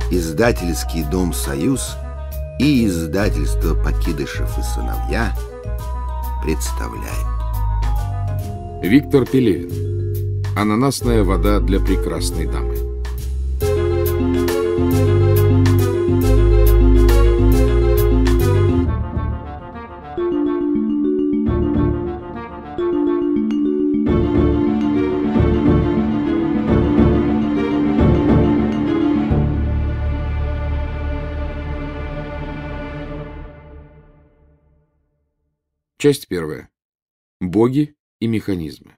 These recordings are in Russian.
Издательский дом «Союз» и издательство «Покидышев и сыновья» представляют. Виктор Пелевин. Ананасная вода для прекрасной дамы. Часть первая. Боги и механизмы.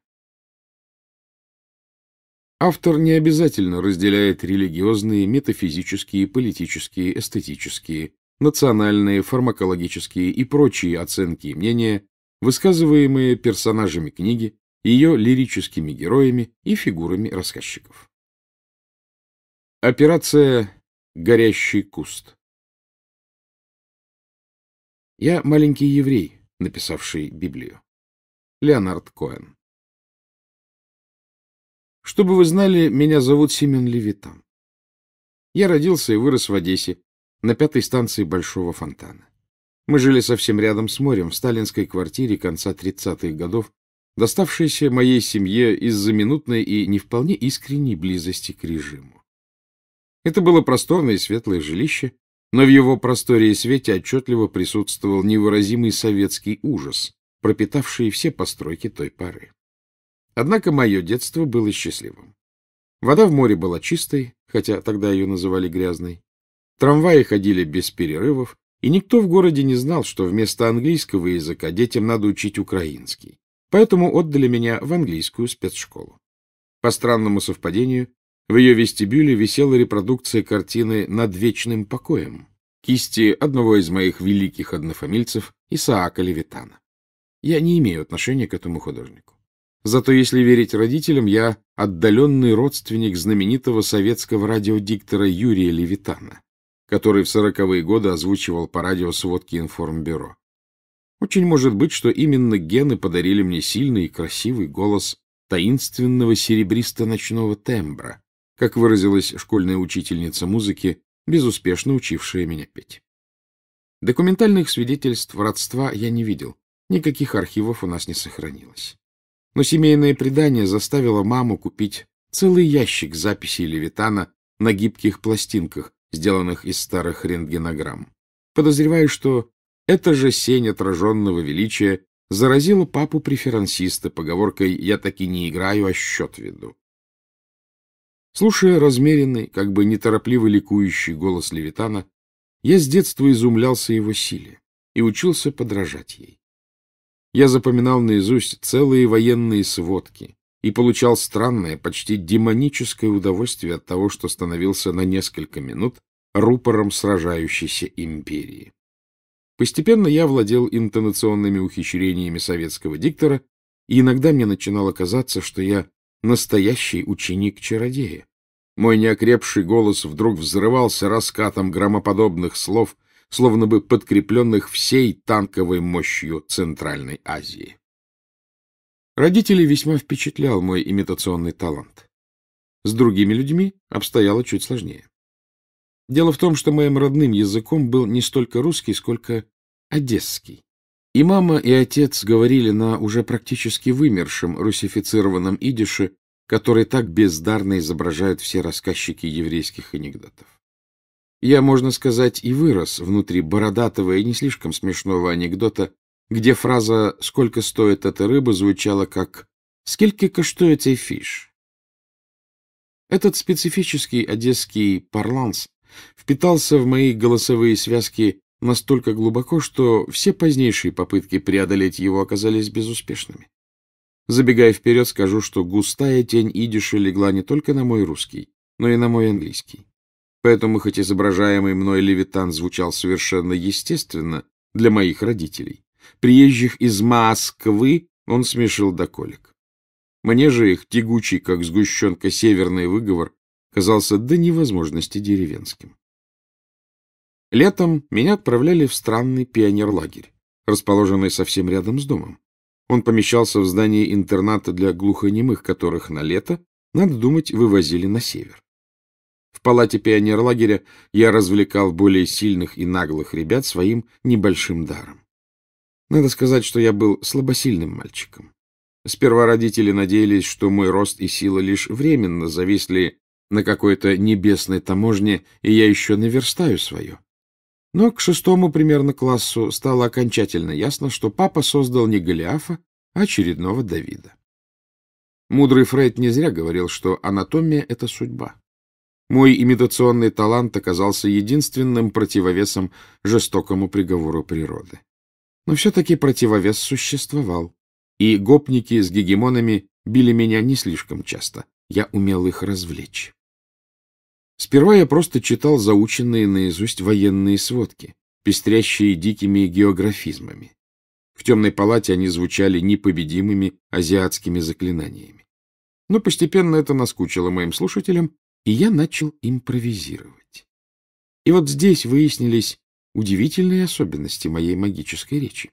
Автор не обязательно разделяет религиозные, метафизические, политические, эстетические, национальные, фармакологические и прочие оценки и мнения, высказываемые персонажами книги, ее лирическими героями и фигурами рассказчиков. Операция «Горящий куст». Я маленький еврей, написавший Библию. Леонард Коэн. Чтобы вы знали, меня зовут Семен Левитан. Я родился и вырос в Одессе, на 5-й станции Большого фонтана. Мы жили совсем рядом с морем, в сталинской квартире конца 30-х годов, доставшейся моей семье из-за минутной и не вполне искренней близости к режиму. Это было просторное и светлое жилище, но в его просторе и свете отчетливо присутствовал невыразимый советский ужас, пропитавший все постройки той поры. Однако мое детство было счастливым. Вода в море была чистой, хотя тогда ее называли грязной. Трамваи ходили без перерывов, и никто в городе не знал, что вместо английского языка детям надо учить украинский. Поэтому отдали меня в английскую спецшколу. По странному совпадению, в ее вестибюле висела репродукция картины «Над вечным покоем» кисти одного из моих великих однофамильцев Исаака Левитана. Я не имею отношения к этому художнику. Зато, если верить родителям, я отдаленный родственник знаменитого советского радиодиктора Юрия Левитана, который в 40-е годы озвучивал по радио сводки информбюро. Очень может быть, что именно гены подарили мне сильный и красивый голос таинственного серебристо-ночного тембра, как выразилась школьная учительница музыки, безуспешно учившая меня петь. Документальных свидетельств родства я не видел, никаких архивов у нас не сохранилось. Но семейное предание заставило маму купить целый ящик записей Левитана на гибких пластинках, сделанных из старых рентгенограмм. Подозреваю, что эта же сень отраженного величия заразила папу-преферансиста поговоркой «я таки не играю, а счет веду». Слушая размеренный, как бы неторопливо ликующий голос Левитана, я с детства изумлялся его силе и учился подражать ей. Я запоминал наизусть целые военные сводки и получал странное, почти демоническое удовольствие от того, что становился на несколько минут рупором сражающейся империи. Постепенно я владел интонационными ухищрениями советского диктора, и иногда мне начинало казаться, что я настоящий ученик-чародея. Мой неокрепший голос вдруг взрывался раскатом громоподобных слов, словно бы подкрепленных всей танковой мощью Центральной Азии. Родителей весьма впечатлял мой имитационный талант. С другими людьми обстояло чуть сложнее. Дело в том, что моим родным языком был не столько русский, сколько одесский. И мама, и отец говорили на уже практически вымершем русифицированном идише, который так бездарно изображают все рассказчики еврейских анекдотов. Я, можно сказать, и вырос внутри бородатого и не слишком смешного анекдота, где фраза «сколько стоит эта рыба» звучала как «скільки коштує цей фиш?». Этот специфический одесский парланс впитался в мои голосовые связки настолько глубоко, что все позднейшие попытки преодолеть его оказались безуспешными. Забегая вперед, скажу, что густая тень идиша легла не только на мой русский, но и на мой английский. Поэтому, хоть изображаемый мной Левитан звучал совершенно естественно для моих родителей, приезжих из Москвы он смешил до колик. Мне же их тягучий, как сгущенка, северный выговор казался до невозможности деревенским. Летом меня отправляли в странный пионерлагерь, расположенный совсем рядом с домом. Он помещался в здании интерната для глухонемых, которых на лето, надо думать, вывозили на север. В палате пионерлагеря я развлекал более сильных и наглых ребят своим небольшим даром. Надо сказать, что я был слабосильным мальчиком. Сперва родители надеялись, что мой рост и сила лишь временно зависли на какой-то небесной таможне, и я еще наверстаю свое. Но к 6-му примерно классу стало окончательно ясно, что папа создал не Голиафа, а очередного Давида. Мудрый Фрейд не зря говорил, что анатомия — это судьба. Мой имитационный талант оказался единственным противовесом жестокому приговору природы. Но все-таки противовес существовал, и гопники с гегемонами били меня не слишком часто. Я умел их развлечь. Сперва я просто читал заученные наизусть военные сводки, пестрящие дикими географизмами. В темной палате они звучали непобедимыми азиатскими заклинаниями. Но постепенно это наскучило моим слушателям, и я начал импровизировать. И вот здесь выяснились удивительные особенности моей магической речи.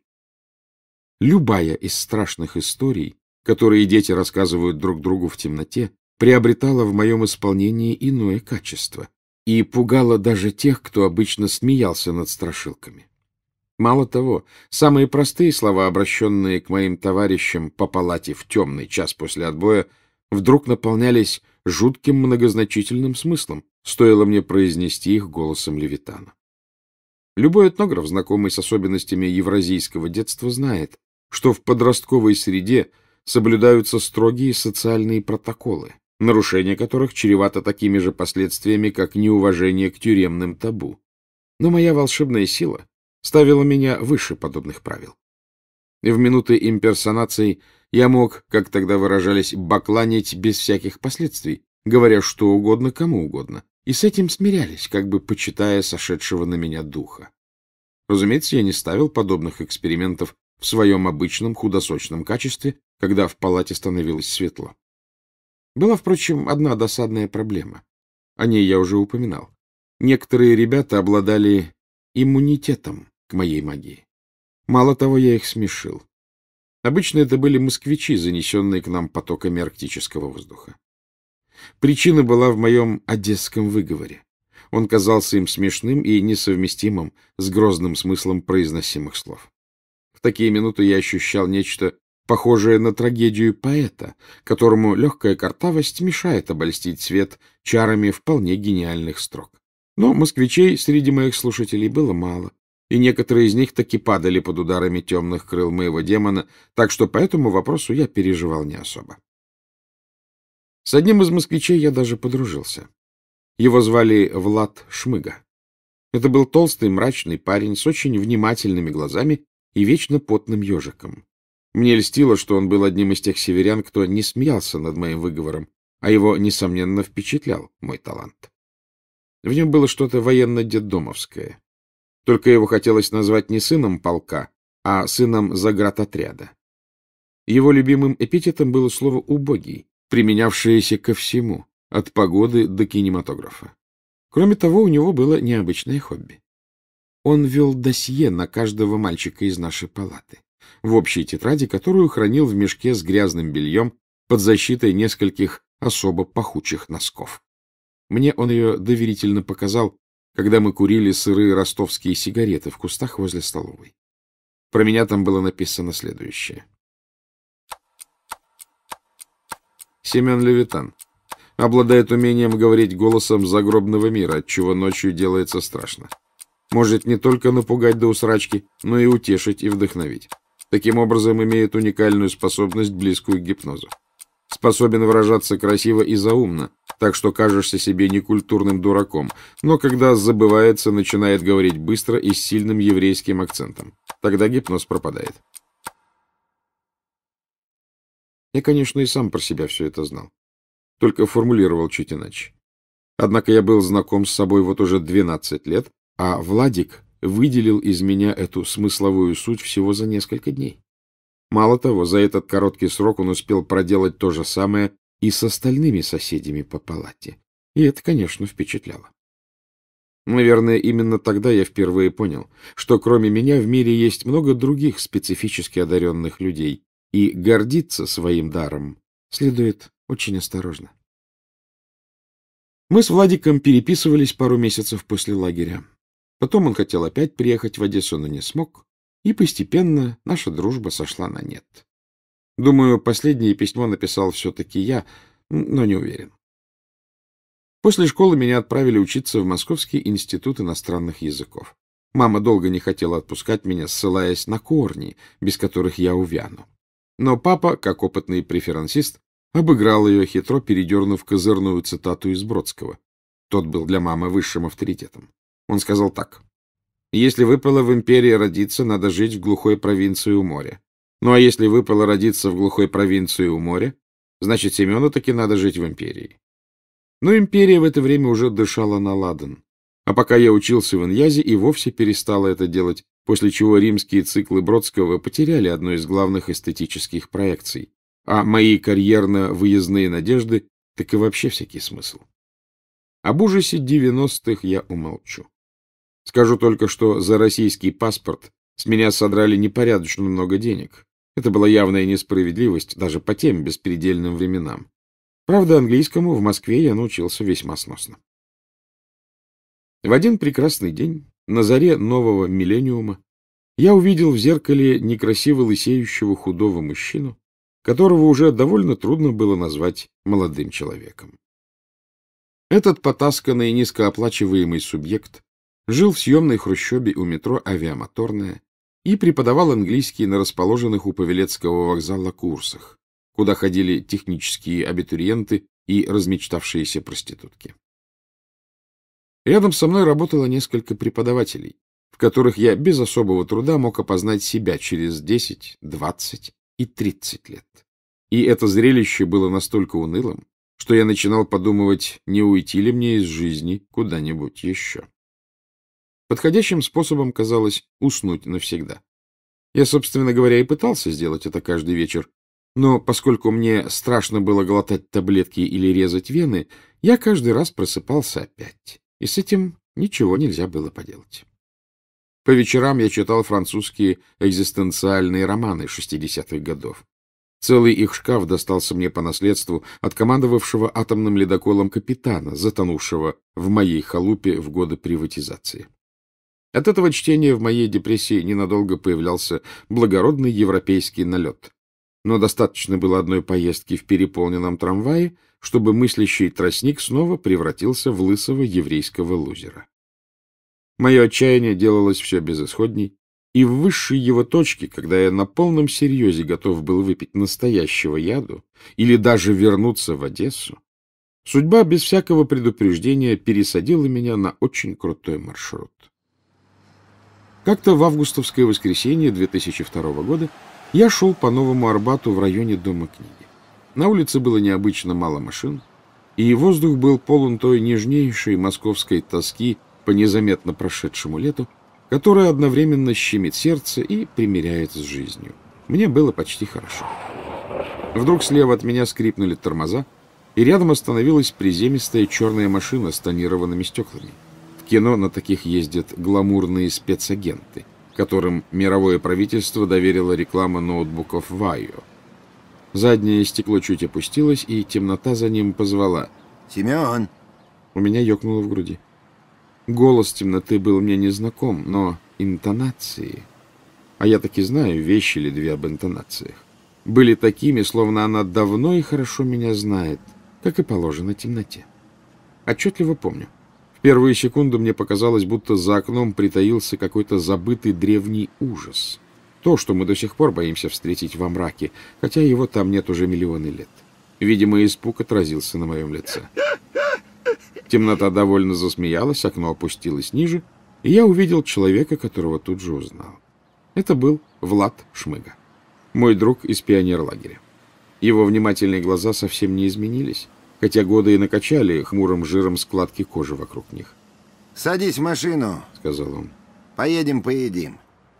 Любая из страшных историй, которые дети рассказывают друг другу в темноте, приобретала в моем исполнении иное качество и пугала даже тех, кто обычно смеялся над страшилками. Мало того, самые простые слова, обращенные к моим товарищам по палате в темный час после отбоя, вдруг наполнялись жутким многозначительным смыслом, стоило мне произнести их голосом Левитана. Любой этнограф, знакомый с особенностями евразийского детства, знает, что в подростковой среде соблюдаются строгие социальные протоколы, нарушение которых чревато такими же последствиями, как неуважение к тюремным табу. Но моя волшебная сила ставила меня выше подобных правил. И в минуты имперсонаций я мог, как тогда выражались, бакланить без всяких последствий, говоря что угодно кому угодно, и с этим смирялись, как бы почитая сошедшего на меня духа. Разумеется, я не ставил подобных экспериментов в своем обычном худосочном качестве, когда в палате становилось светло. Была, впрочем, одна досадная проблема. О ней я уже упоминал. Некоторые ребята обладали иммунитетом к моей магии. Мало того, я их смешил. Обычно это были москвичи, занесенные к нам потоками арктического воздуха. Причина была в моем одесском выговоре. Он казался им смешным и несовместимым с грозным смыслом произносимых слов. В такие минуты я ощущал нечто похожее на трагедию поэта, которому легкая картавость мешает обольстить свет чарами вполне гениальных строк. Но москвичей среди моих слушателей было мало, и некоторые из них таки падали под ударами темных крыл моего демона, так что по этому вопросу я переживал не особо. С одним из москвичей я даже подружился. Его звали Влад Шмыга. Это был толстый, мрачный парень с очень внимательными глазами и вечно потным ежиком. Мне льстило, что он был одним из тех северян, кто не смеялся над моим выговором, а его, несомненно, впечатлял мой талант. В нем было что-то военно-детдомовское. Только его хотелось назвать не сыном полка, а сыном заградотряда. Его любимым эпитетом было слово «убогий», применявшееся ко всему, от погоды до кинематографа. Кроме того, у него было необычное хобби. Он вел досье на каждого мальчика из нашей палаты, в общей тетради, которую хранил в мешке с грязным бельем под защитой нескольких особо пахучих носков. Мне он ее доверительно показал, когда мы курили сырые ростовские сигареты в кустах возле столовой. Про меня там было написано следующее. Семен Левитан обладает умением говорить голосом загробного мира, отчего ночью делается страшно. Может не только напугать до усрачки, но и утешить и вдохновить. Таким образом, имеет уникальную способность, близкую к гипнозу. Способен выражаться красиво и заумно, так что кажешься себе некультурным дураком, но когда забывается, начинает говорить быстро и с сильным еврейским акцентом. Тогда гипноз пропадает. Я, конечно, и сам про себя все это знал, только формулировал чуть иначе. Однако я был знаком с собой вот уже 12 лет, а Владик выделил из меня эту смысловую суть всего за несколько дней. Мало того, за этот короткий срок он успел проделать то же самое и с остальными соседями по палате. И это, конечно, впечатляло. Наверное, именно тогда я впервые понял, что кроме меня в мире есть много других специфически одаренных людей, и гордиться своим даром следует очень осторожно. Мы с Владиком переписывались пару месяцев после лагеря. Потом он хотел опять приехать в Одессу, но не смог, и постепенно наша дружба сошла на нет. Думаю, последнее письмо написал все-таки я, но не уверен. После школы меня отправили учиться в Московский институт иностранных языков. Мама долго не хотела отпускать меня, ссылаясь на корни, без которых я увяну. Но папа, как опытный преферансист, обыграл ее, хитро передернув козырную цитату из Бродского. Тот был для мамы высшим авторитетом. Он сказал так: «Если выпало в империи родиться, надо жить в глухой провинции у моря. Ну а если выпало родиться в глухой провинции у моря, значит, Семену таки надо жить в империи». Но империя в это время уже дышала на ладан. А пока я учился в Иньязе, и вовсе перестала это делать, после чего римские циклы Бродского потеряли одну из главных эстетических проекций, а мои карьерно-выездные надежды так и вообще всякий смысл. Об ужасе 90-х я умолчу. Скажу только, что за российский паспорт с меня содрали непорядочно много денег. Это была явная несправедливость даже по тем беспредельным временам. Правда, английскому в Москве я научился весьма сносно. В один прекрасный день, на заре нового миллениума, я увидел в зеркале некрасиво лысеющего худого мужчину, которого уже довольно трудно было назвать молодым человеком. Этот потасканный низкооплачиваемый субъект жил в съемной хрущебе у метро «Авиамоторная» и преподавал английский на расположенных у Павелецкого вокзала курсах, куда ходили технические абитуриенты и размечтавшиеся проститутки. Рядом со мной работало несколько преподавателей, в которых я без особого труда мог опознать себя через 10, 20 и 30 лет. И это зрелище было настолько унылым, что я начинал подумывать, не уйти ли мне из жизни куда-нибудь еще. Подходящим способом казалось уснуть навсегда. Я, собственно говоря, и пытался сделать это каждый вечер, но поскольку мне страшно было глотать таблетки или резать вены, я каждый раз просыпался опять, и с этим ничего нельзя было поделать. По вечерам я читал французские экзистенциальные романы 60-х годов. Целый их шкаф достался мне по наследству от командовавшего атомным ледоколом капитана, затонувшего в моей халупе в годы приватизации. От этого чтения в моей депрессии ненадолго появлялся благородный европейский налет. Но достаточно было одной поездки в переполненном трамвае, чтобы мыслящий тростник снова превратился в лысого еврейского лузера. Мое отчаяние делалось все безысходней, и в высшей его точке, когда я на полном серьезе готов был выпить настоящего яду или даже вернуться в Одессу, судьба без всякого предупреждения пересадила меня на очень крутой маршрут. Как-то в августовское воскресенье 2002 года я шел по Новому Арбату в районе Дома книги. На улице было необычно мало машин, и воздух был полон той нежнейшей московской тоски по незаметно прошедшему лету, которая одновременно щемит сердце и примиряет с жизнью. Мне было почти хорошо. Вдруг слева от меня скрипнули тормоза, и рядом остановилась приземистая черная машина с тонированными стеклами. В кино на таких ездят гламурные спецагенты, которым мировое правительство доверило рекламу ноутбуков Vaio. Заднее стекло чуть опустилось, и темнота за ним позвала: «Семен!» У меня ёкнуло в груди. Голос темноты был мне незнаком, но интонации, а я таки знаю вещи или две об интонациях, были такими, словно она давно и хорошо меня знает, как и положено темноте. Отчетливо помню. В первую секунду мне показалось, будто за окном притаился какой-то забытый древний ужас. То, что мы до сих пор боимся встретить во мраке, хотя его там нет уже миллионы лет. Видимо, испуг отразился на моем лице. Темнота довольно засмеялась, окно опустилось ниже, и я увидел человека, которого тут же узнал. Это был Влад Шмыга, мой друг из пионерлагеря. Его внимательные глаза совсем не изменились, хотя годы и накачали хмурым жиром складки кожи вокруг них. «Садись в машину», — сказал он. «Поедем, поедим».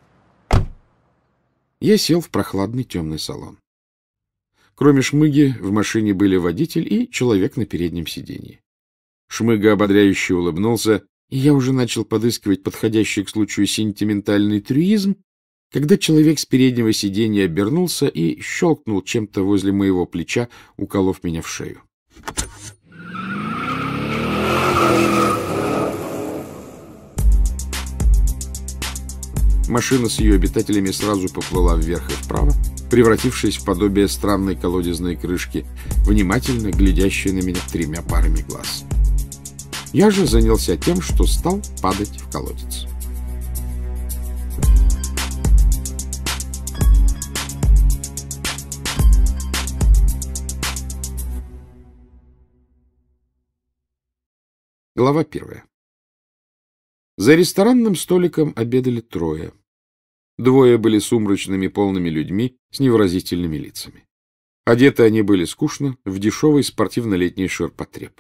Я сел в прохладный темный салон. Кроме Шмыги в машине были водитель и человек на переднем сиденье. Шмыга ободряюще улыбнулся, и я уже начал подыскивать подходящий к случаю сентиментальный трюизм, когда человек с переднего сиденья обернулся и щелкнул чем-то возле моего плеча, уколов меня в шею. машина с ее обитателями сразу поплыла вверх и вправо, превратившись в подобие странной колодезной крышки, внимательно глядящей на меня 3 парами глаз. Я же занялся тем, что стал падать в колодец. Глава 1. За ресторанным столиком обедали 3. 2 были сумрачными полными людьми с невыразительными лицами. Одеты они были скучно, в дешевый спортивно-летний ширпотреб.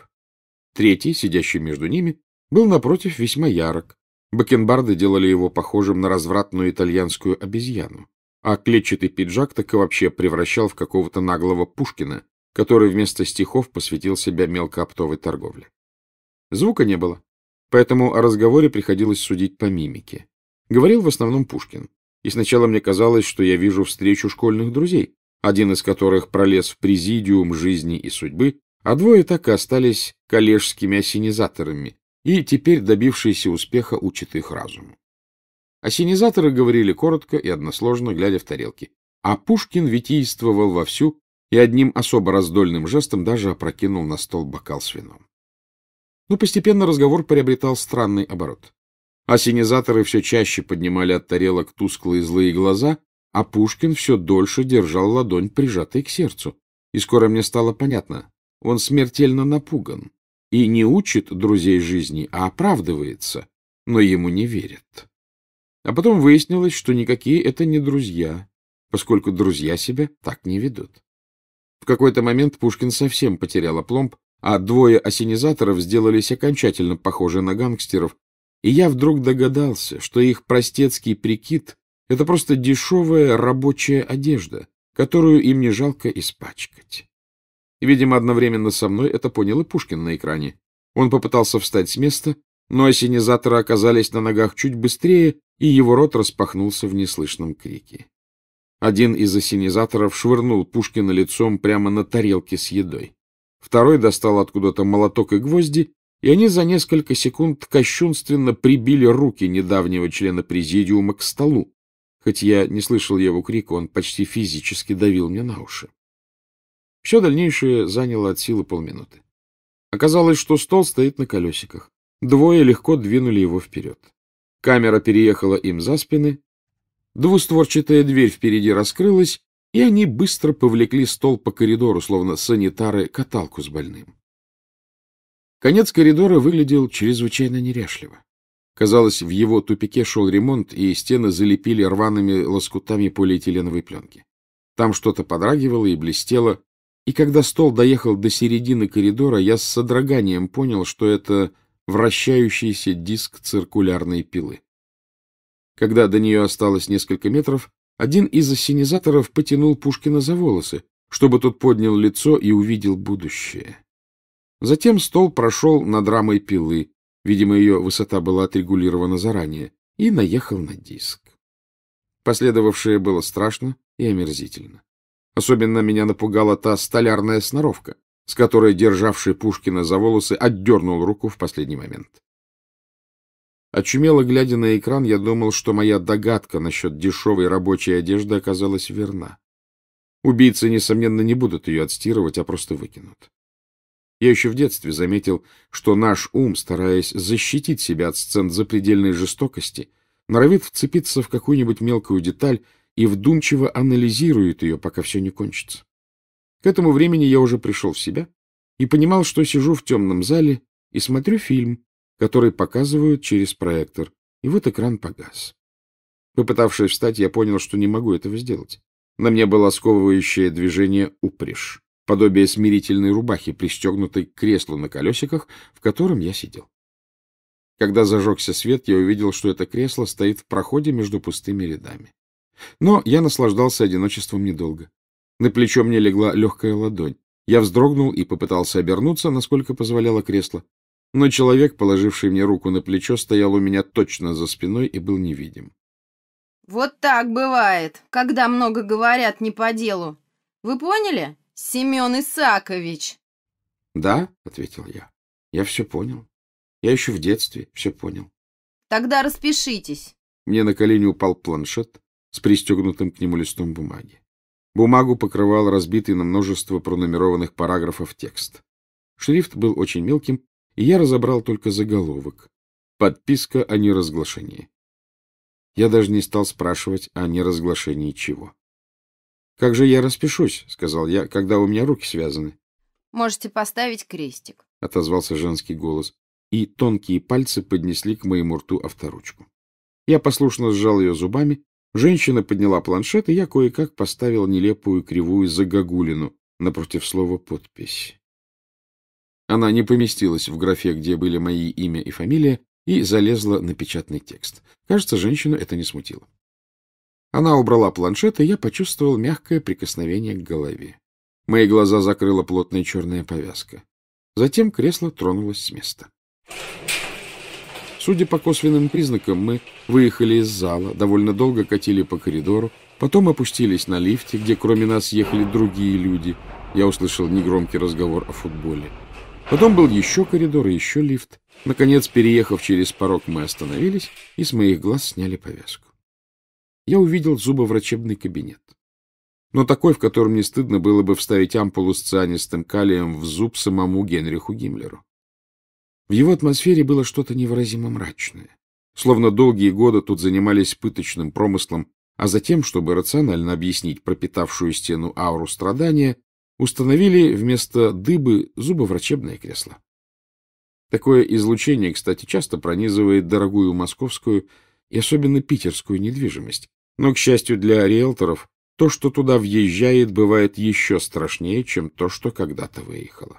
3, сидящий между ними, был, напротив, весьма ярок. Бакенбарды делали его похожим на развратную итальянскую обезьяну, а клетчатый пиджак так и вообще превращал в какого-то наглого Пушкина, который вместо стихов посвятил себя мелкооптовой торговле. Звука не было, поэтому о разговоре приходилось судить по мимике. Говорил в основном Пушкин, и сначала мне казалось, что я вижу встречу школьных друзей, один из которых пролез в президиум жизни и судьбы, а 2 так и остались коллежскими ассенизаторами и теперь добившиеся успеха учат их разуму. Ассенизаторы говорили коротко и односложно, глядя в тарелки, а Пушкин витийствовал вовсю и одним особо раздольным жестом даже опрокинул на стол бокал с вином. Но постепенно разговор приобретал странный оборот. Ассенизаторы все чаще поднимали от тарелок тусклые злые глаза, а Пушкин все дольше держал ладонь, прижатой к сердцу. И скоро мне стало понятно, он смертельно напуган и не учит друзей жизни, а оправдывается, но ему не верят. А потом выяснилось, что никакие это не друзья, поскольку друзья себя так не ведут. В какой-то момент Пушкин совсем потерял опломб, а 2 ассенизаторов сделались окончательно похожи на гангстеров, и я вдруг догадался, что их простецкий прикид — это просто дешевая рабочая одежда, которую им не жалко испачкать. Видимо, одновременно со мной это понял и Пушкин на экране. Он попытался встать с места, но ассенизаторы оказались на ногах чуть быстрее, и его рот распахнулся в неслышном крике. Один из ассенизаторов швырнул Пушкина лицом прямо на тарелке с едой. 2 достал откуда-то молоток и гвозди, и они за несколько секунд кощунственно прибили руки недавнего члена президиума к столу. Хоть я не слышал его крика, он почти физически давил мне на уши. Все дальнейшее заняло от силы полминуты. Оказалось, что стол стоит на колесиках. 2 легко двинули его вперед. Камера переехала им за спины, двустворчатая дверь впереди раскрылась, и они быстро повлекли стол по коридору, словно санитары каталку с больным. Конец коридора выглядел чрезвычайно неряшливо. Казалось, в его тупике шел ремонт, и стены залепили рваными лоскутами полиэтиленовой пленки. Там что-то подрагивало и блестело, и когда стол доехал до середины коридора, я с содроганием понял, что это вращающийся диск циркулярной пилы. Когда до нее осталось несколько метров, один из ассенизаторов потянул Пушкина за волосы, чтобы тот поднял лицо и увидел будущее. Затем стол прошел над рамой пилы, видимо, ее высота была отрегулирована заранее, и наехал на диск. Последовавшее было страшно и омерзительно. Особенно меня напугала та столярная сноровка, с которой державший Пушкина за волосы отдернул руку в последний момент. Очумело глядя на экран, я думал, что моя догадка насчет дешевой рабочей одежды оказалась верна. Убийцы, несомненно, не будут ее отстирывать, а просто выкинут. Я еще в детстве заметил, что наш ум, стараясь защитить себя от сцен запредельной жестокости, норовит вцепиться в какую-нибудь мелкую деталь и вдумчиво анализирует ее, пока все не кончится. К этому времени я уже пришел в себя и понимал, что сижу в темном зале и смотрю фильм, который показывают через проектор, и вот экран погас. Попытавшись встать, я понял, что не могу этого сделать. На мне было сковывающее движение упряжь, подобие смирительной рубахи, пристегнутой к креслу на колесиках, в котором я сидел. Когда зажегся свет, я увидел, что это кресло стоит в проходе между пустыми рядами. Но я наслаждался одиночеством недолго. На плечо мне легла легкая ладонь. Я вздрогнул и попытался обернуться, насколько позволяло кресло. Но человек, положивший мне руку на плечо, стоял у меня точно за спиной и был невидим. Вот так бывает, когда много говорят не по делу. Вы поняли, Семен Исаакович? Да, ответил я. Я все понял. Я еще в детстве все понял. Тогда распишитесь. Мне на колени упал планшет с пристегнутым к нему листом бумаги. Бумагу покрывал разбитый на множество пронумерованных параграфов текст. Шрифт был очень мелким, и я разобрал только заголовок. Подписка о неразглашении. Я даже не стал спрашивать о неразглашении чего. — Как же я распишусь, — сказал я, — когда у меня руки связаны? — Можете поставить крестик, — отозвался женский голос, и тонкие пальцы поднесли к моему рту авторучку. Я послушно сжал ее зубами, женщина подняла планшет, и я кое-как поставил нелепую кривую загогулину напротив слова «подпись». Она не поместилась в графе, где были мои имя и фамилия, и залезла на печатный текст. Кажется, женщину это не смутило. Она убрала планшет, и я почувствовал мягкое прикосновение к голове. Мои глаза закрыла плотная черная повязка. Затем кресло тронулось с места. Судя по косвенным признакам, мы выехали из зала, довольно долго катили по коридору, потом опустились на лифте, где кроме нас ехали другие люди. Я услышал негромкий разговор о футболе. Потом был еще коридор и еще лифт. Наконец, переехав через порог, мы остановились, и с моих глаз сняли повязку. Я увидел зубоврачебный кабинет. Но такой, в котором не стыдно было бы вставить ампулу с цианистым калием в зуб самому Генриху Гиммлеру. В его атмосфере было что-то невыразимо мрачное. Словно долгие годы тут занимались пыточным промыслом, а затем, чтобы рационально объяснить пропитавшую стену ауру страдания, установили вместо дыбы зубоврачебное кресло. Такое излучение, кстати, часто пронизывает дорогую московскую и особенно питерскую недвижимость. Но, к счастью для риэлторов, то, что туда въезжает, бывает еще страшнее, чем то, что когда-то выехало.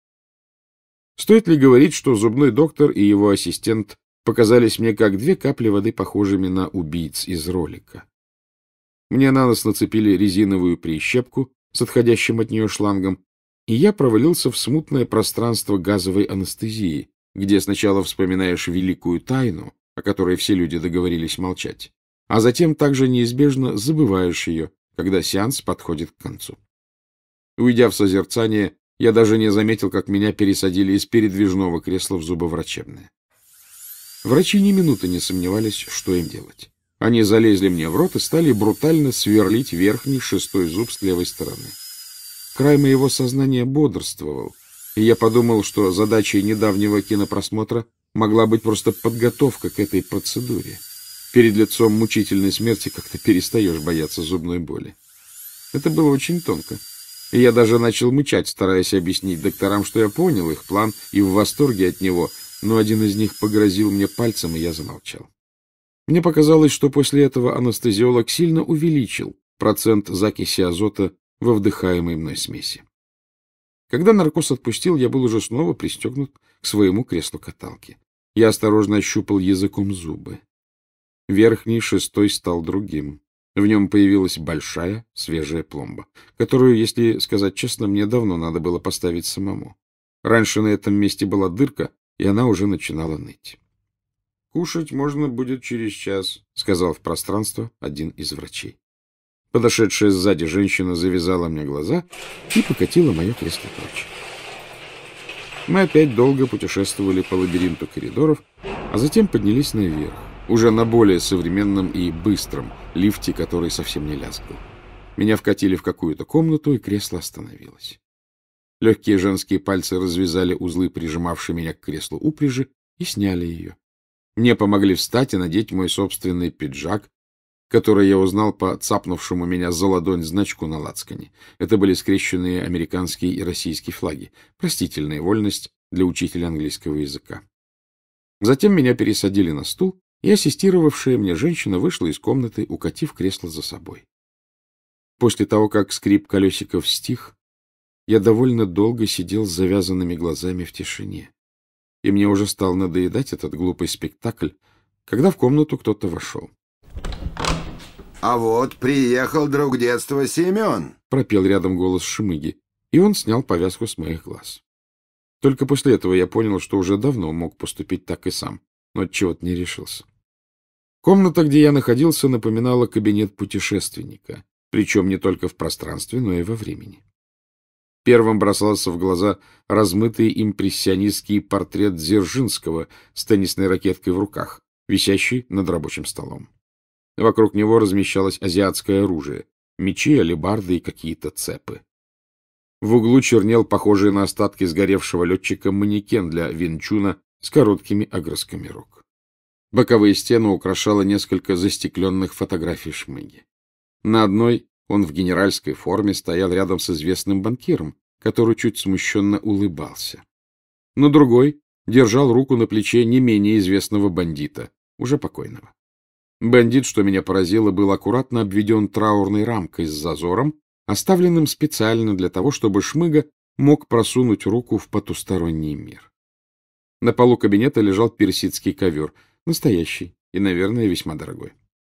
Стоит ли говорить, что зубной доктор и его ассистент показались мне как две капли воды, похожими на убийц из ролика? Мне на нос нацепили резиновую прищепку с отходящим от нее шлангом, и я провалился в смутное пространство газовой анестезии, где сначала вспоминаешь великую тайну, о которой все люди договорились молчать, а затем также неизбежно забываешь ее, когда сеанс подходит к концу. Уйдя в созерцание, я даже не заметил, как меня пересадили из передвижного кресла в зубоврачебное. Врачи ни минуты не сомневались, что им делать. Они залезли мне в рот и стали брутально сверлить верхний шестой зуб с левой стороны. Край моего сознания бодрствовал, и я подумал, что задачей недавнего кинопросмотра могла быть просто подготовка к этой процедуре. Перед лицом мучительной смерти как-то перестаешь бояться зубной боли. Это было очень тонко. И я даже начал мычать, стараясь объяснить докторам, что я понял их план и в восторге от него, но один из них погрозил мне пальцем, и я замолчал. Мне показалось, что после этого анестезиолог сильно увеличил процент закиси азота во вдыхаемой мной смеси. Когда наркоз отпустил, я был уже снова пристегнут к своему креслу-каталке. Я осторожно ощупал языком зубы. Верхний шестой стал другим. В нем появилась большая, свежая пломба, которую, если сказать честно, мне давно надо было поставить самому. Раньше на этом месте была дырка, и она уже начинала ныть. — Кушать можно будет через час, — сказал в пространство один из врачей. Подошедшая сзади женщина завязала мне глаза и покатила мое кресло прочь. Мы опять долго путешествовали по лабиринту коридоров, а затем поднялись наверх, уже на более современном и быстром лифте, который совсем не лязгал. Меня вкатили в какую-то комнату, и кресло остановилось. Легкие женские пальцы развязали узлы, прижимавшие меня к креслу упряжи, и сняли ее. Мне помогли встать и надеть мой собственный пиджак, который я узнал по цапнувшему меня за ладонь значку на лацкане. Это были скрещенные американские и российские флаги. Простительная вольность для учителя английского языка. Затем меня пересадили на стул, и ассистировавшая мне женщина вышла из комнаты, укатив кресло за собой. После того, как скрип колесиков стих, я довольно долго сидел с завязанными глазами в тишине. И мне уже стал надоедать этот глупый спектакль, когда в комнату кто-то вошел. — А вот приехал друг детства Семен, — пропел рядом голос Шмыги, и он снял повязку с моих глаз. Только после этого я понял, что уже давно мог поступить так и сам, но отчего-то не решился. Комната, где я находился, напоминала кабинет путешественника, причем не только в пространстве, но и во времени. Первым бросался в глаза размытый импрессионистский портрет Дзержинского с теннисной ракеткой в руках, висящий над рабочим столом. Вокруг него размещалось азиатское оружие — мечи, алебарды и какие-то цепы. В углу чернел похожий на остатки сгоревшего летчика манекен для винчуна с короткими огрызками рук. Боковые стены украшало несколько застекленных фотографий Шмыги. На одной он в генеральской форме стоял рядом с известным банкиром, который чуть смущенно улыбался. На другой держал руку на плече не менее известного бандита, уже покойного. Бандит, что меня поразило, был аккуратно обведен траурной рамкой с зазором, оставленным специально для того, чтобы Шмыга мог просунуть руку в потусторонний мир. На полу кабинета лежал персидский ковер, настоящий и, наверное, весьма дорогой.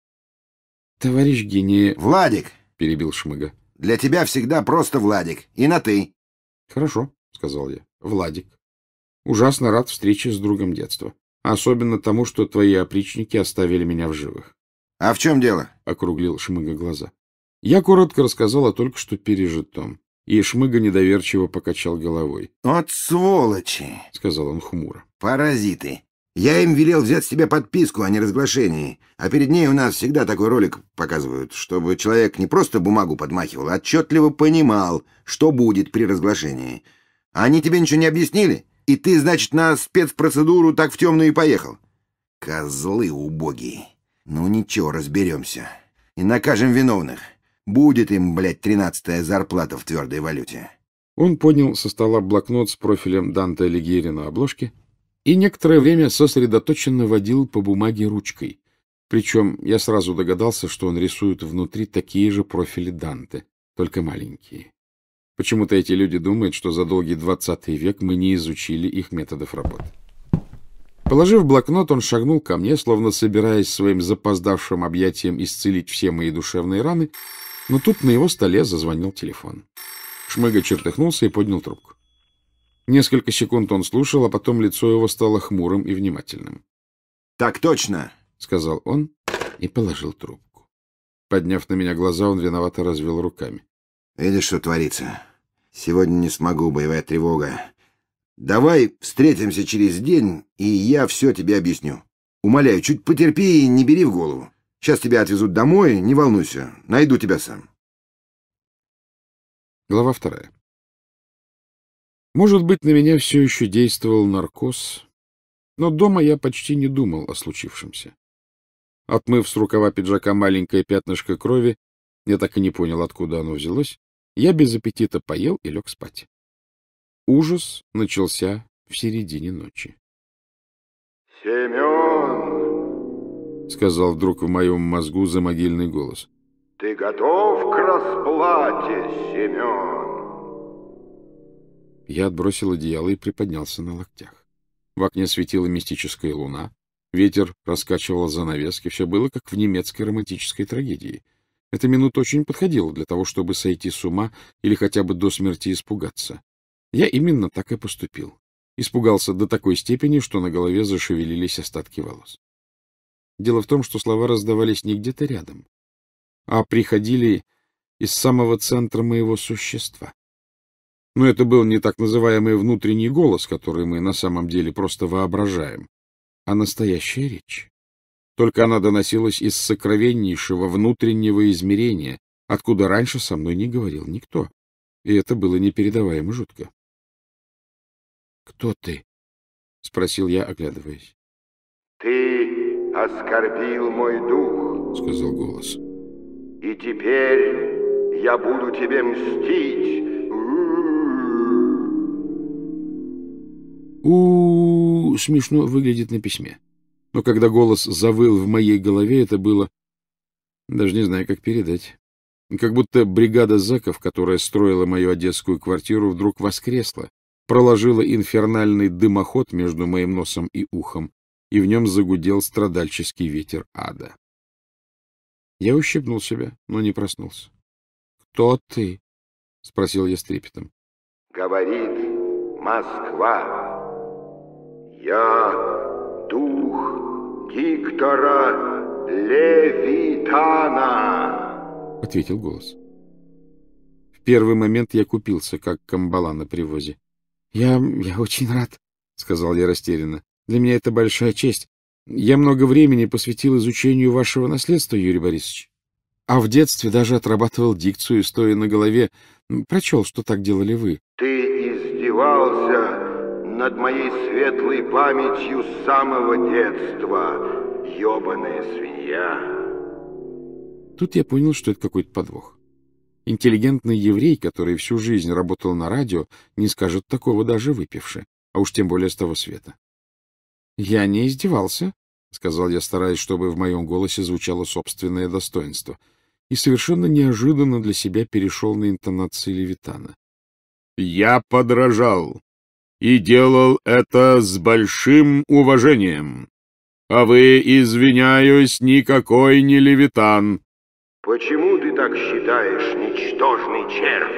— Товарищ гений... — Владик! — перебил Шмыга. — Для тебя всегда просто Владик. И на «ты». — Хорошо, — сказал я. — Владик. Ужасно рад встрече с другом детства. Особенно тому, что твои опричники оставили меня в живых. — А в чем дело? — округлил Шмыга глаза. Я коротко рассказал о только что пережитом, и Шмыга недоверчиво покачал головой. — От сволочи! — сказал он хмуро. — Паразиты! Я им велел взять с тебя подписку о неразглашении, а перед ней у нас всегда такой ролик показывают, чтобы человек не просто бумагу подмахивал, а отчетливо понимал, что будет при разглашении. Они тебе ничего не объяснили? И ты, значит, на спецпроцедуру так в темную и поехал? Козлы убогие. Ну ничего, разберемся. И накажем виновных. Будет им, блядь, 13-я зарплата в твердой валюте. Он поднял со стола блокнот с профилем Данте Алигьери на обложке и некоторое время сосредоточенно водил по бумаге ручкой. Причем я сразу догадался, что он рисует внутри такие же профили Данте, только маленькие. Почему-то эти люди думают, что за долгий 20 век мы не изучили их методов работы. Положив блокнот, он шагнул ко мне, словно собираясь своим запоздавшим объятием исцелить все мои душевные раны, но тут на его столе зазвонил телефон. Шмыга чертыхнулся и поднял трубку. Несколько секунд он слушал, а потом лицо его стало хмурым и внимательным. — Так точно, — сказал он и положил трубку. Подняв на меня глаза, он виновато развел руками. — Видишь, что творится? Сегодня не смогу, боевая тревога. Давай встретимся через день, и я все тебе объясню. Умоляю, чуть потерпи и не бери в голову. Сейчас тебя отвезут домой, не волнуйся, найду тебя сам. Глава 2. Может быть, на меня все еще действовал наркоз, но дома я почти не думал о случившемся. Отмыв с рукава пиджака маленькое пятнышко крови, я так и не понял, откуда оно взялось, я без аппетита поел и лег спать. Ужас начался в середине ночи. — Семен, — сказал вдруг в моем мозгу замогильный голос. — ты готов к расплате, Семен? Я отбросил одеяло и приподнялся на локтях. В окне светила мистическая луна, ветер раскачивал занавески, все было как в немецкой романтической трагедии. Эта минута очень подходила для того, чтобы сойти с ума или хотя бы до смерти испугаться. Я именно так и поступил. Испугался до такой степени, что на голове зашевелились остатки волос. Дело в том, что слова раздавались не где-то рядом, а приходили из самого центра моего существа. Но это был не так называемый внутренний голос, который мы на самом деле просто воображаем, а настоящая речь. Только она доносилась из сокровеннейшего внутреннего измерения, откуда раньше со мной не говорил никто. И это было непередаваемо жутко. — Кто ты? — спросил я, оглядываясь. — Ты оскорбил мой дух, — сказал голос. — и теперь я буду тебе мстить. Смешно выглядит на письме. Но когда голос завыл в моей голове, это было... Даже не знаю, как передать. Как будто бригада зэков, которая строила мою одесскую квартиру, вдруг воскресла, проложила инфернальный дымоход между моим носом и ухом, и в нем загудел страдальческий ветер ада. Я ущипнул себя, но не проснулся. — Кто ты? — спросил я с трепетом. — Говорит Москва. Я дух диктора Левитана, — ответил голос. В первый момент я купился, как камбала на привозе. — Я очень рад, — сказал я растерянно. — Для меня это большая честь. Я много времени посвятил изучению вашего наследства, Юрий Борисович. А в детстве даже отрабатывал дикцию, стоя на голове. Прочел, что так делали вы. Ты издевался над моей светлой памятью с самого детства, ёбаная свинья. Тут я понял, что это какой-то подвох. Интеллигентный еврей, который всю жизнь работал на радио, не скажет такого даже выпивши, а уж тем более с того света. — Я не издевался, — сказал я, стараясь, чтобы в моем голосе звучало собственное достоинство, и совершенно неожиданно для себя перешел на интонации Левитана. — Я подражал и делал это с большим уважением. А вы, извиняюсь, никакой не Левитан. — Почему ты так считаешь, ничтожный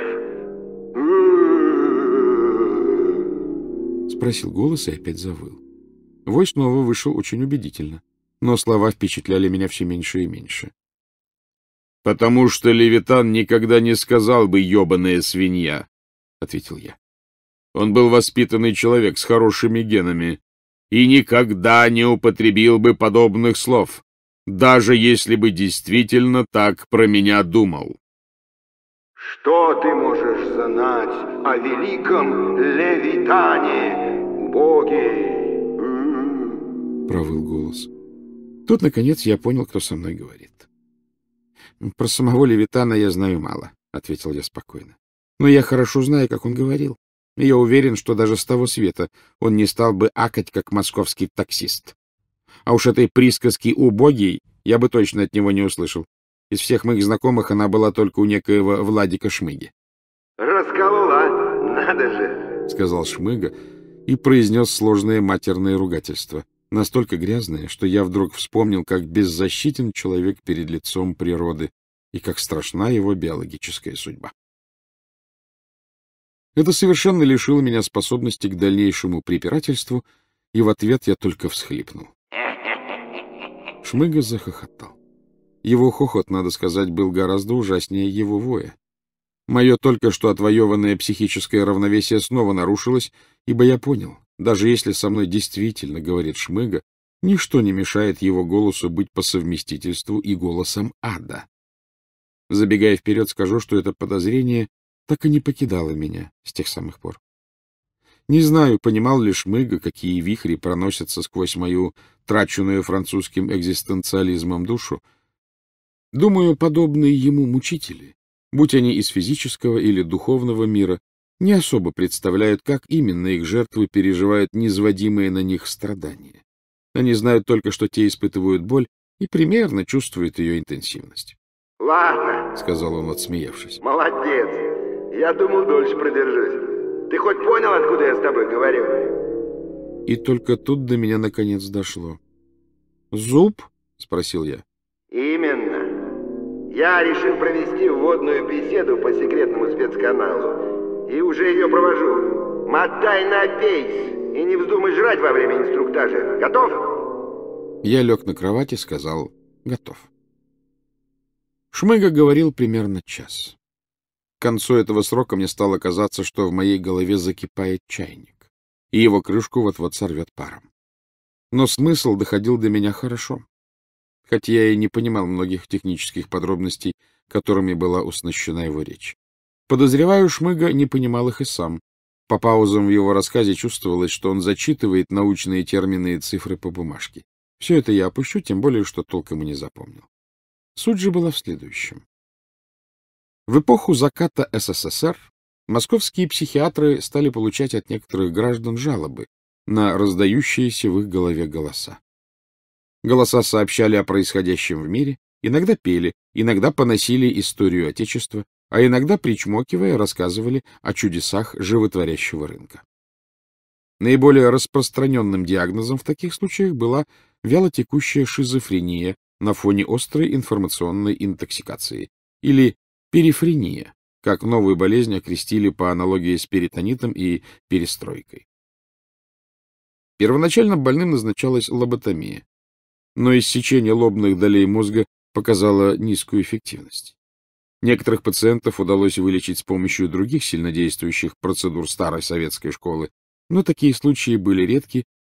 червь? — спросил голос и опять завыл. Вой снова вышел очень убедительно, но слова впечатляли меня все меньше и меньше. — Потому что Левитан никогда не сказал бы «ёбаная свинья», — ответил я. Он был воспитанный человек с хорошими генами и никогда не употребил бы подобных слов, даже если бы действительно так про меня думал. — Что ты можешь знать о великом Левитане, убогий? — провыл голос. Тут, наконец, я понял, кто со мной говорит. — Про самого Левитана я знаю мало, — ответил я спокойно. Но я хорошо знаю, как он говорил. И я уверен, что даже с того света он не стал бы акать, как московский таксист. А уж этой присказки «убогий» я бы точно от него не услышал. Из всех моих знакомых она была только у некоего Владика Шмыги. — Расколола, надо же, — сказал Шмыга и произнес сложное матерное ругательство, настолько грязное, что я вдруг вспомнил, как беззащитен человек перед лицом природы и как страшна его биологическая судьба. Это совершенно лишило меня способности к дальнейшему препирательству, и в ответ я только всхлипнул. Шмыга захохотал. Его хохот, надо сказать, был гораздо ужаснее его воя. Мое только что отвоеванное психическое равновесие снова нарушилось, ибо я понял, даже если со мной действительно говорит Шмыга, ничто не мешает его голосу быть по совместительству и голосом ада. Забегая вперед, скажу, что это подозрение так и не покидало меня с тех самых пор. Не знаю, понимал ли Шмыга, какие вихри проносятся сквозь мою траченную французским экзистенциализмом душу. Думаю, подобные ему мучители, будь они из физического или духовного мира, не особо представляют, как именно их жертвы переживают низводимые на них страдания. Они знают только, что те испытывают боль и примерно чувствуют ее интенсивность. — Ладно, — сказал он, отсмеявшись. — молодец. Я думал, дольше продержусь. Ты хоть понял, откуда я с тобой говорю? И только тут до меня наконец дошло. — Зуб? — спросил я. — Именно. Я решил провести вводную беседу по секретному спецканалу. И уже ее провожу. Мотай на пейс и не вздумай жрать во время инструктажа. Готов? Я лег на кровать и сказал «готов». Шмыга говорил примерно час. К концу этого срока мне стало казаться, что в моей голове закипает чайник, и его крышку вот-вот сорвет паром. Но смысл доходил до меня хорошо, хотя я и не понимал многих технических подробностей, которыми была оснащена его речь. Подозреваю, Шмыга не понимал их и сам. По паузам в его рассказе чувствовалось, что он зачитывает научные термины и цифры по бумажке. Все это я опущу, тем более, что толком и не запомнил. Суть же была в следующем. В эпоху заката СССР московские психиатры стали получать от некоторых граждан жалобы на раздающиеся в их голове голоса. Голоса сообщали о происходящем в мире, иногда пели, иногда поносили историю Отечества, а иногда, причмокивая, рассказывали о чудесах животворящего рынка. Наиболее распространенным диагнозом в таких случаях была вялотекущая шизофрения на фоне острой информационной интоксикации, или перифрения, как новую болезнь окрестили по аналогии с перитонитом и перестройкой. Первоначально больным назначалась лоботомия, но иссечение лобных долей мозга показало низкую эффективность. Некоторых пациентов удалось вылечить с помощью других сильнодействующих процедур старой советской школы, но такие случаи были редки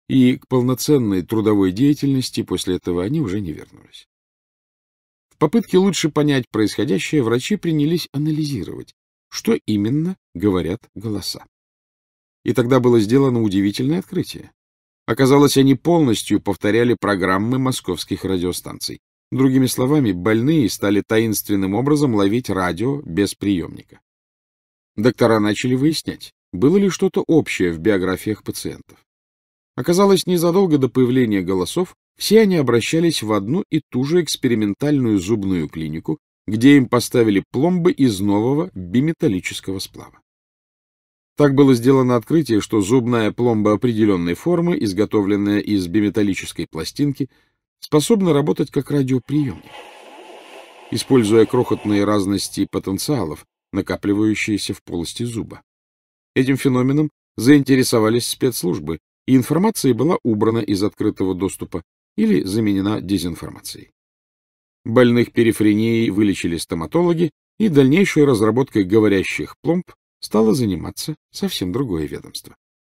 и к полноценной трудовой деятельности после этого они уже не вернулись. В попытке лучше понять происходящее врачи принялись анализировать, что именно говорят голоса. И тогда было сделано удивительное открытие. Оказалось, они полностью повторяли программы московских радиостанций. Другими словами, больные стали таинственным образом ловить радио без приемника. Доктора начали выяснять, было ли что-то общее в биографиях пациентов. Оказалось, незадолго до появления голосов все они обращались в одну и ту же экспериментальную зубную клинику, где им поставили пломбы из нового биметаллического сплава. Так было сделано открытие, что зубная пломба определенной формы, изготовленная из биметаллической пластинки, способна работать как радиоприемник, используя крохотные разности потенциалов, накапливающиеся в полости зуба. Этим феноменом заинтересовались спецслужбы, и информация была убрана из открытого доступа или заменена дезинформацией. Больных перифренией вылечили стоматологи, и дальнейшей разработкой говорящих пломб стало заниматься совсем другое ведомство.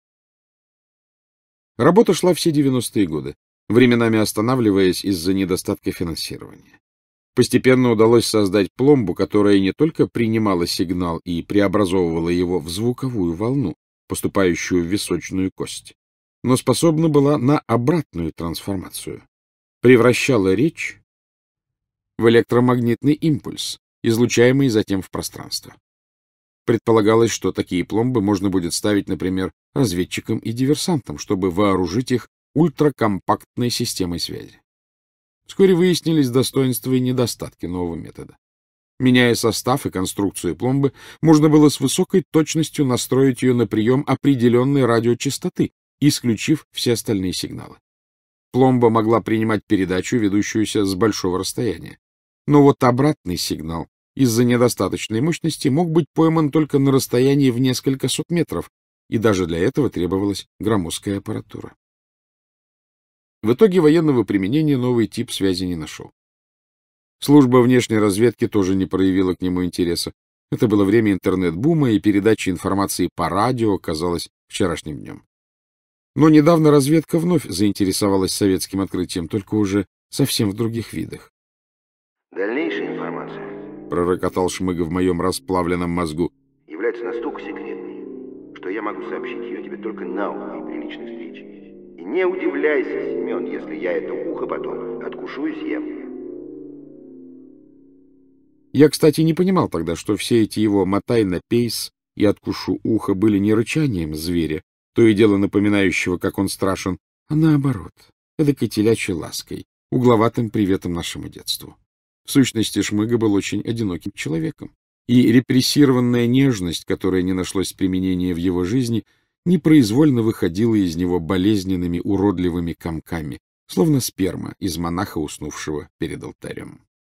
Работа шла все 90-е годы, временами останавливаясь из-за недостатка финансирования. Постепенно удалось создать пломбу, которая не только принимала сигнал и преобразовывала его в звуковую волну, поступающую в височную кость, но способна была на обратную трансформацию, превращала речь в электромагнитный импульс, излучаемый затем в пространство. Предполагалось, что такие пломбы можно будет ставить, например, разведчикам и диверсантам, чтобы вооружить их ультракомпактной системой связи. Вскоре выяснились достоинства и недостатки нового метода. Меняя состав и конструкцию пломбы, можно было с высокой точностью настроить ее на прием определенной радиочастоты, исключив все остальные сигналы. Пломба могла принимать передачу, ведущуюся с большого расстояния. Но вот обратный сигнал из-за недостаточной мощности мог быть пойман только на расстоянии в несколько сот метров, и даже для этого требовалась громоздкая аппаратура. В итоге военного применения новый тип связи не нашел. Служба внешней разведки тоже не проявила к нему интереса. Это было время интернет-бума, и передача информации по радио казалась вчерашним днем. Но недавно разведка вновь заинтересовалась советским открытием, только уже совсем в других видах. Дальнейшая информация, Пророкотал Шмыга в моем расплавленном мозгу. является настолько секретной, что я могу сообщить ее тебе только на ухо и при личной встрече. И не удивляйся, Семен, если я это ухо потом откушу и съем. Я, кстати, не понимал тогда, что все эти его «мотай на пейс» и «откушу ухо» были не рычанием зверя, то и дело напоминающего, как он страшен, а наоборот, эдакой телячьей лаской, угловатым приветом нашему детству. В сущности, Шмыга был очень одиноким человеком, и репрессированная нежность, которая не нашлось применения в его жизни, непроизвольно выходила из него болезненными уродливыми комками, словно сперма из монаха, уснувшего перед алтарем.